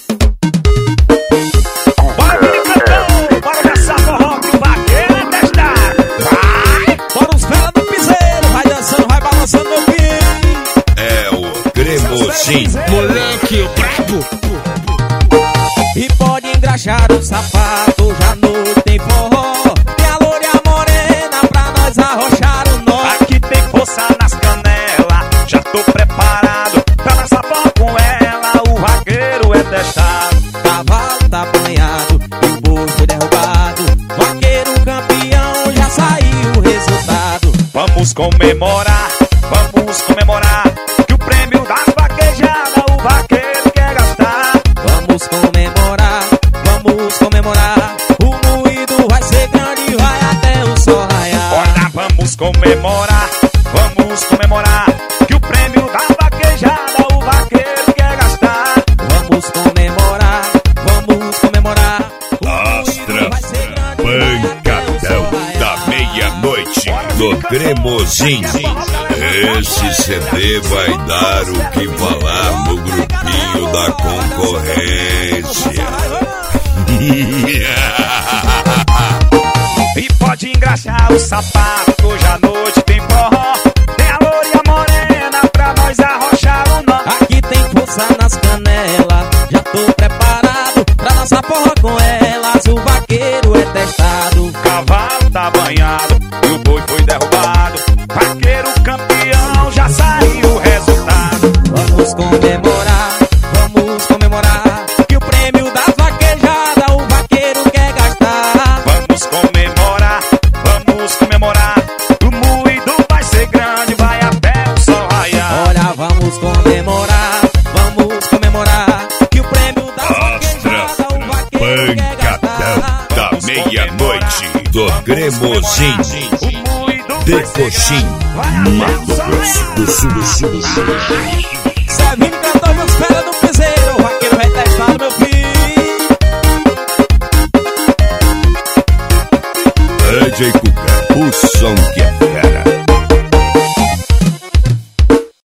Bora, Minicantão, bora dançar forró que o vaqueiro é testado. Vai! Bora os fera do piseiro, vai dançando, vai balançando meu filho. É o cremosinho. Moleque brabo. E pode engraxar o sapato, já noite tem forró. Tem a loura e a morena pra nós arrochar o nó. Aqui tem força nas canelas, já tô preparado pra dançar forró com ela. O vaqueiro é testado. Cavalo tá apanhado e o boi foi derrubado. Vaqueiro campeão, já saiu o resultado. Vamos comemorar que o prêmio da vaquejada o vaqueiro quer gastar. Vamos comemorar, o moído vai ser grande e vai até o sol raiar. Olha, vamos comemorar que o prêmio da vaquejada o vaqueiro quer gastar. Vamos comemorar, o moído vai ser grande e vai até o sol Pancadão da raiar. meia-noite do cremosinho. Esse CD vai dar o que falar no grupinho da concorrência. E pode engraxar o sapato, hoje à noite tem forró. Tem a loura e a morena pra nós arrochar o nó. Aqui tem força nas canelas, já tô preparado pra dançar porra com elas. O vaqueiro é testado. O cavalo tá banhado e o boi foi derrubado. Vaqueiro campeão, já saiu o resultado. Vamos comemorar, que o prêmio das vaquejadas o vaqueiro quer gastar. Vamos comemorar, o moído vai ser grande, vai até o sol raiar. Olha, vamos comemorar, que o prêmio das vaquejadas o vaqueiro quer Pancadão gastar. da meia-noite do cremosinho. O moído De vai ser coxinho, grande, vai até o Mato sol Grosso do Sul, do Sul, do Sul. Servindo cantor nos fera do piseiro, o vaqueiro vai testado, meu filho. DJ Cuca, o som que é